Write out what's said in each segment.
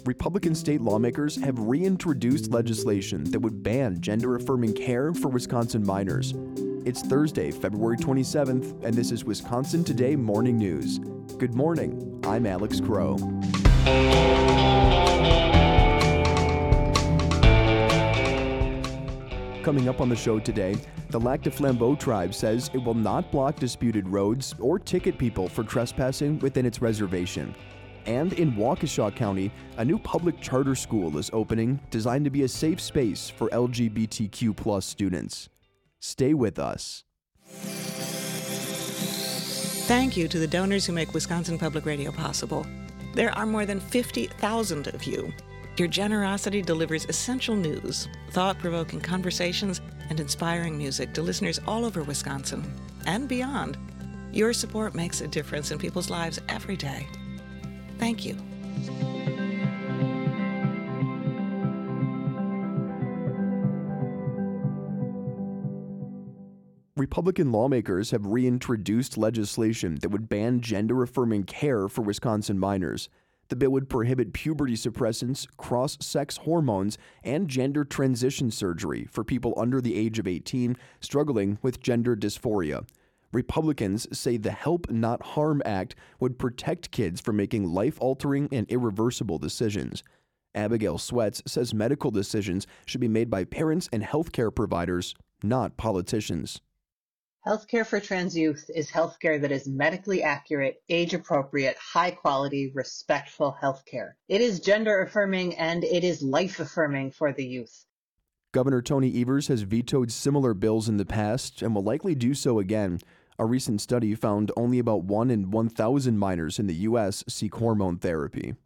Republican state lawmakers have reintroduced legislation that would ban gender-affirming care for Wisconsin minors. It's Thursday, February 27th, and this is Wisconsin Today Morning News. Good morning, I'm Alex Crow. Coming up on the show today, the Lac du Flambeau tribe says it will not block disputed roads or ticket people for trespassing within its reservation. And in Waukesha County, a new public charter school is opening designed to be a safe space for LGBTQ+ students. Stay with us. Thank you to the donors who make Wisconsin Public Radio possible. There are more than 50,000 of you. Your generosity delivers essential news, thought-provoking conversations, and inspiring music to listeners all over Wisconsin and beyond. Your support makes a difference in people's lives every day. Thank you. Republican lawmakers have reintroduced legislation that would ban gender-affirming care for Wisconsin minors. The bill would prohibit puberty suppressants, cross-sex hormones, and gender transition surgery for people under the age of 18 struggling with gender dysphoria. Republicans say the Help Not Harm Act would protect kids from making life-altering and irreversible decisions. Abigail Sweats says medical decisions should be made by parents and healthcare providers, not politicians. Healthcare for trans youth is healthcare that is medically accurate, age-appropriate, high-quality, respectful healthcare. It is gender-affirming and it is life-affirming for the youth. Governor Tony Evers has vetoed similar bills in the past and will likely do so again. A recent study found only about 1 in 1,000 minors in the U.S. seek hormone therapy.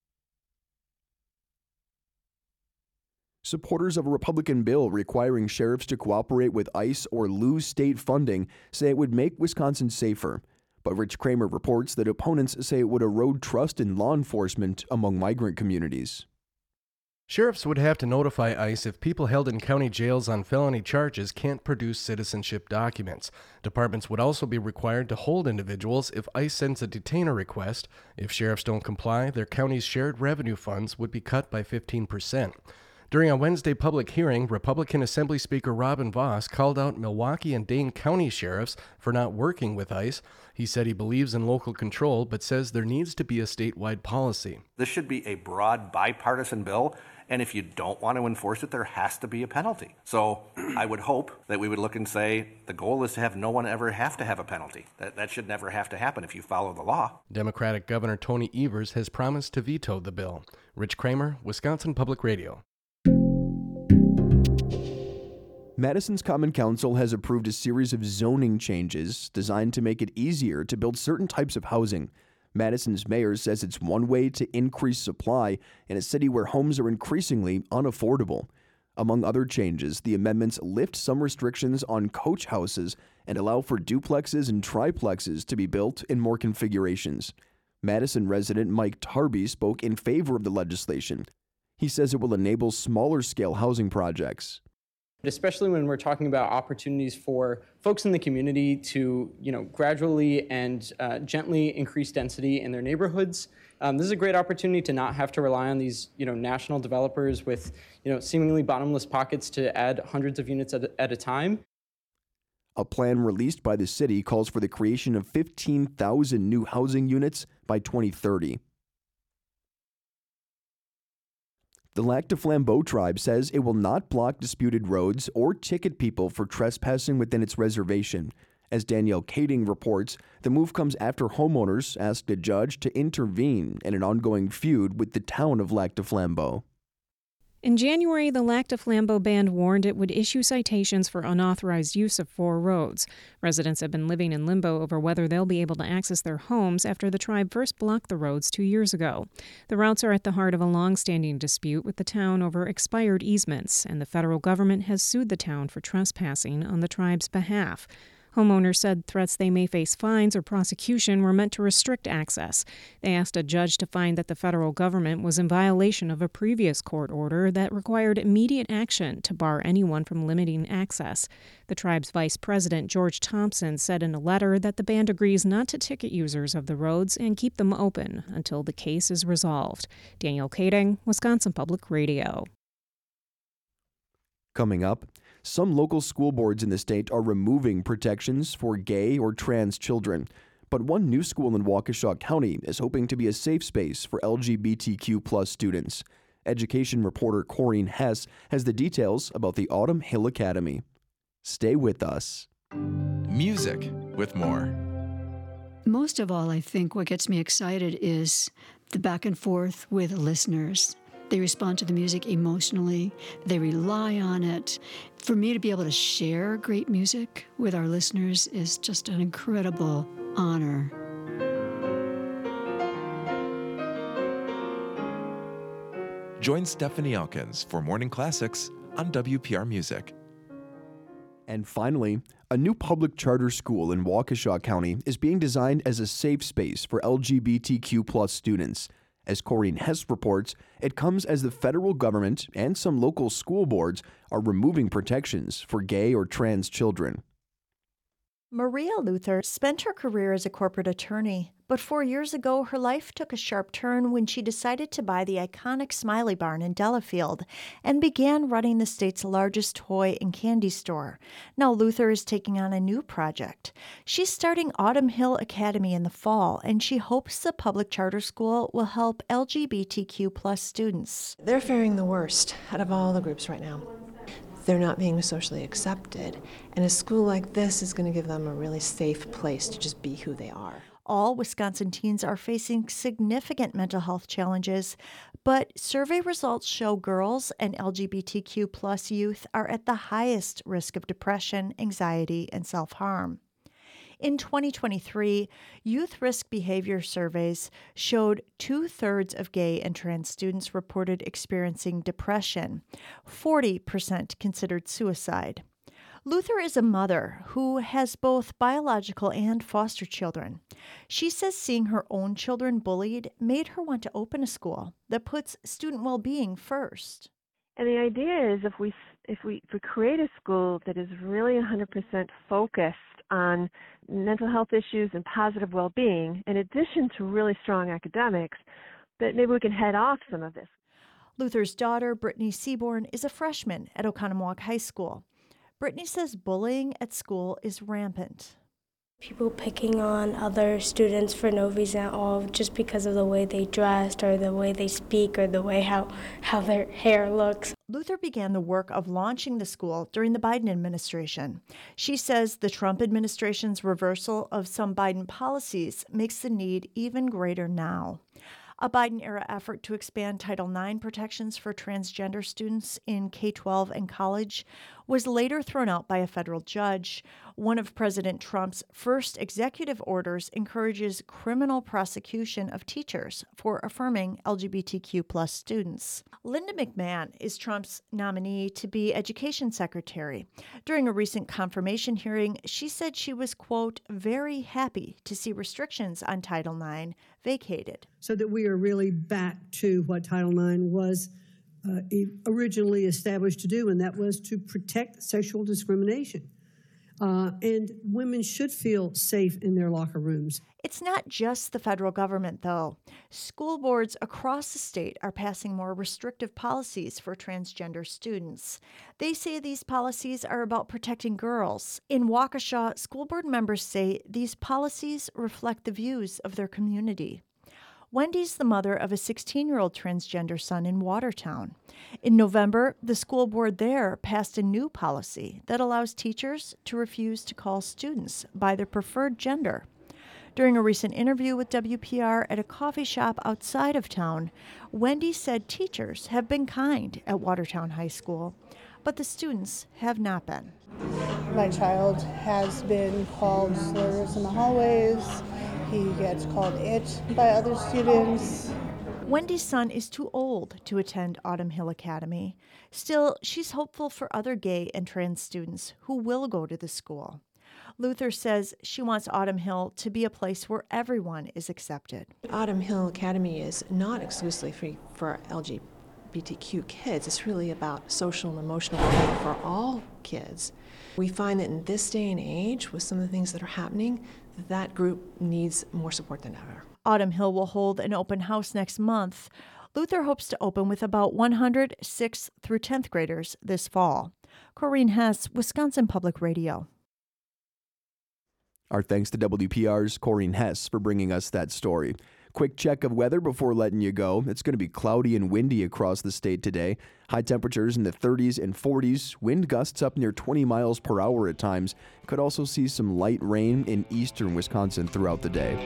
Supporters of a Republican bill requiring sheriffs to cooperate with ICE or lose state funding say it would make Wisconsin safer. But Rich Kramer reports that opponents say it would erode trust in law enforcement among migrant communities. Sheriffs would have to notify ICE if people held in county jails on felony charges can't produce citizenship documents. Departments would also be required to hold individuals if ICE sends a detainer request. If sheriffs don't comply, their county's shared revenue funds would be cut by 15%. During a Wednesday public hearing, Republican Assembly Speaker Robin Vos called out Milwaukee and Dane County sheriffs for not working with ICE. He said he believes in local control, but says there needs to be a statewide policy. This should be a broad bipartisan bill, and if you don't want to enforce it, there has to be a penalty. So I would hope that we would look and say the goal is to have no one ever have to have a penalty. That should never have to happen if you follow the law. Democratic Governor Tony Evers has promised to veto the bill. Rich Kramer, Wisconsin Public Radio. Madison's Common Council has approved a series of zoning changes designed to make it easier to build certain types of housing. Madison's mayor says it's one way to increase supply in a city where homes are increasingly unaffordable. Among other changes, the amendments lift some restrictions on coach houses and allow for duplexes and triplexes to be built in more configurations. Madison resident Mike Tarby spoke in favor of the legislation. He says it will enable smaller-scale housing projects. Especially when we're talking about opportunities for folks in the community to, gradually and gently increase density in their neighborhoods. This is a great opportunity to not have to rely on these, national developers with, seemingly bottomless pockets to add hundreds of units at a time. A plan released by the city calls for the creation of 15,000 new housing units by 2030. The Lac du Flambeau tribe says it will not block disputed roads or ticket people for trespassing within its reservation. As Danielle Kading reports, the move comes after homeowners asked a judge to intervene in an ongoing feud with the town of Lac du Flambeau. In January, the Lac du Flambeau band warned it would issue citations for unauthorized use of 4 roads. Residents have been living in limbo over whether they'll be able to access their homes after the tribe first blocked the roads 2 years ago. The routes are at the heart of a long-standing dispute with the town over expired easements, and the federal government has sued the town for trespassing on the tribe's behalf. Homeowners said threats they may face fines or prosecution were meant to restrict access. They asked a judge to find that the federal government was in violation of a previous court order that required immediate action to bar anyone from limiting access. The tribe's vice president, George Thompson, said in a letter that the band agrees not to ticket users of the roads and keep them open until the case is resolved. Danielle Kading, Wisconsin Public Radio. Coming up, some local school boards in the state are removing protections for gay or trans children. But one new school in Waukesha County is hoping to be a safe space for LGBTQ+ students. Education reporter Corinne Hess has the details about the Autumn Hill Academy. Stay with us. Music with more. Most of all, I think what gets me excited is the back and forth with listeners. They respond to the music emotionally. They rely on it. For me to be able to share great music with our listeners is just an incredible honor. Join Stephanie Elkins for Morning Classics on WPR Music. And finally, a new public charter school in Waukesha County is being designed as a safe space for LGBTQ+ students. As Corinne Hess reports, it comes as the federal government and some local school boards are removing protections for gay or trans children. Maria Luther spent her career as a corporate attorney, but 4 years ago her life took a sharp turn when she decided to buy the iconic Smiley Barn in Delafield and began running the state's largest toy and candy store. Now Luther is taking on a new project. She's starting Autumn Hill Academy in the fall, and she hopes the public charter school will help LGBTQ+ students. They're faring the worst out of all the groups right now. They're not being socially accepted, and a school like this is going to give them a really safe place to just be who they are. All Wisconsin teens are facing significant mental health challenges, but survey results show girls and LGBTQ+ youth are at the highest risk of depression, anxiety, and self-harm. In 2023, youth risk behavior surveys showed 2/3 of gay and trans students reported experiencing depression. 40% considered suicide. Luther is a mother who has both biological and foster children. She says seeing her own children bullied made her want to open a school that puts student well-being first. And the idea is if we create a school that is really 100% focused on mental health issues and positive well-being, in addition to really strong academics, that maybe we can head off some of this. Luther's daughter, Brittany Seaborn, is a freshman at Oconomowoc High School. Brittany says bullying at school is rampant. People picking on other students for no reason at all, just because of the way they dressed or the way they speak or the way how their hair looks. Luther began the work of launching the school during the Biden administration. She says the Trump administration's reversal of some Biden policies makes the need even greater now. A Biden-era effort to expand Title IX protections for transgender students in K-12 and college was later thrown out by a federal judge. One of President Trump's first executive orders encourages criminal prosecution of teachers for affirming LGBTQ+ students. Linda McMahon is Trump's nominee to be Education Secretary. During a recent confirmation hearing, she said she was, quote, very happy to see restrictions on Title IX vacated. So that we are really back to what Title IX was originally established to do, and that was to protect sexual discrimination. And women should feel safe in their locker rooms. It's not just the federal government, though. School boards across the state are passing more restrictive policies for transgender students. They say these policies are about protecting girls. In Waukesha, school board members say these policies reflect the views of their community. Wendy's the mother of a 16-year-old transgender son in Watertown. In November, the school board there passed a new policy that allows teachers to refuse to call students by their preferred gender. During a recent interview with WPR at a coffee shop outside of town, Wendy said teachers have been kind at Watertown High School, but the students have not been. My child has been called slurs in the hallways. He gets called it by other students. Wendy's son is too old to attend Autumn Hill Academy. Still, she's hopeful for other gay and trans students who will go to the school. Luther says she wants Autumn Hill to be a place where everyone is accepted. Autumn Hill Academy is not exclusively free for LGBTQ kids. It's really about social and emotional well-being for all kids. We find that in this day and age, with some of the things that are happening, that group needs more support than ever. Autumn Hill will hold an open house next month. Luther hopes to open with about 100 6th through 10th graders this fall. Corinne Hess, Wisconsin Public Radio. Our thanks to WPR's Corinne Hess for bringing us that story. Quick check of weather before letting you go. It's going to be cloudy and windy across the state today. High temperatures in the 30s and 40s. Wind gusts up near 20 miles per hour at times. Could also see some light rain in eastern Wisconsin throughout the day.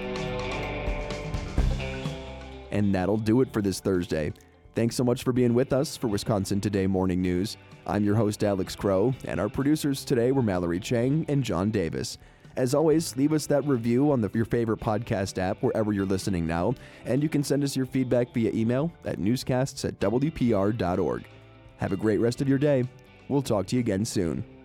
And that'll do it for this Thursday. Thanks so much for being with us for Wisconsin Today Morning News. I'm your host, Alex Crow, and our producers today were Mallory Chang and John Davis. As always, leave us that review on your favorite podcast app wherever you're listening now, and you can send us your feedback via email at newscasts@wpr.org. Have a great rest of your day. We'll talk to you again soon.